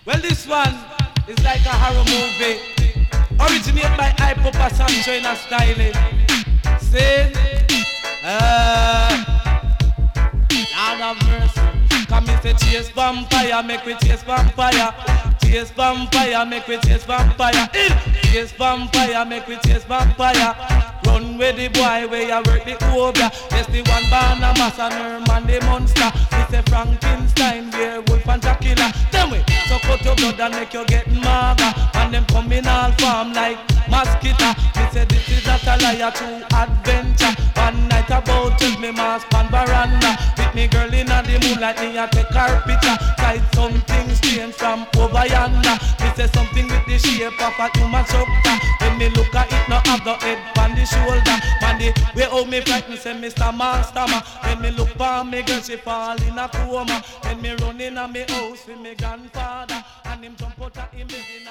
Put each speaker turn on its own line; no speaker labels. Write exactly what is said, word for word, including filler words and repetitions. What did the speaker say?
Well, this one is like a horror movie, originated by Hypopa Sancho in a styling. Say, uh, Lord of mercy, come and say chase vampire, make we chase vampire. Chase vampire, make we chase vampire. Chase vampire, make we chase vampire. Run with the boy where you work the obia. Yes, the one born a massa man, the monster. We say Frankenstein, werewolf and Dracula. Then we so cut your blood and make you get maga. And them come in all form like mosquito. We say this is not a lie, a true adventure. One night about till me mask pan veranda. With me girl in the moonlight, me a take her picture. Sight something strange from over yonder. We say something with the shape of a human structure. When me look at it, no have the head on the shoulder. Man, the way how me frighten say Mister Master man. When me look for me girl, she fall in a coma. When me run in a me house with me grandfather, and him jump out of him bed.